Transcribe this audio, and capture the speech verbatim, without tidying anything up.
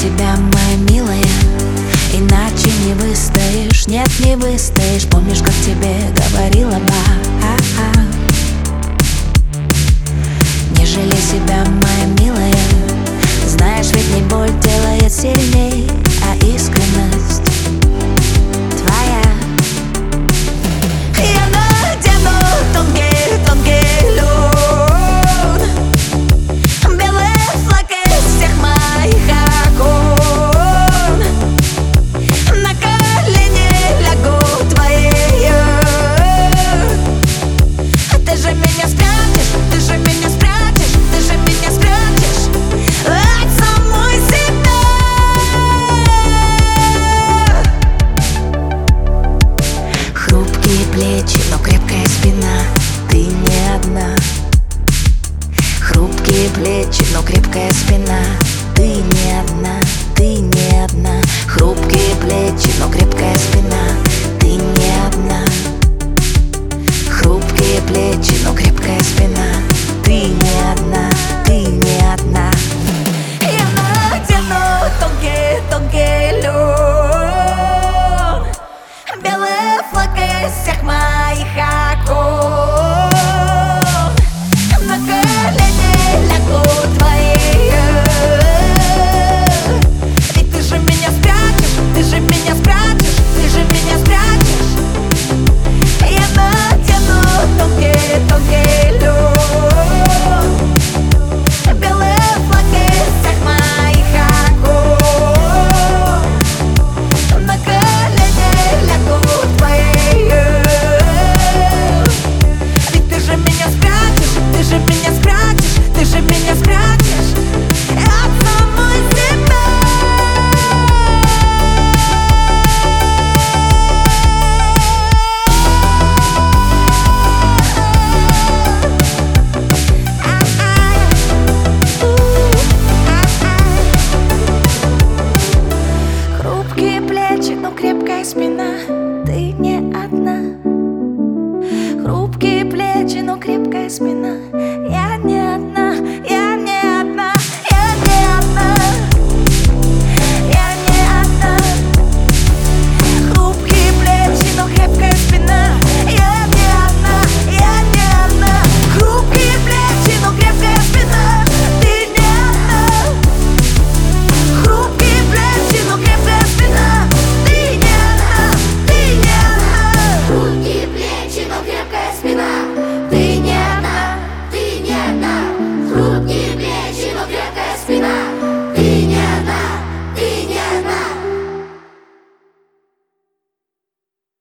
себя, моя милая, иначе не выстоишь, нет, не выстоишь. Помнишь, как тебе говорила ба-а-а? Не жалей себя, моя милая, знаешь, ведь не боль делает сильней, а искренность твоя. Я надену тонкий, тонкий лед, белый флаг из всех моих окон. На колени лягу твои. Ты же меня спрячешь, ты же меня спрячешь, ты же меня спрячешь от самой себя. Хрупкие плечи, но крепкая спина, ты не одна. Хрупкие плечи, но крепкая спина, ты не одна, ты не одна. Хрупкие плечи, но крепкая спина, ты не одна. Хрупкие плечи,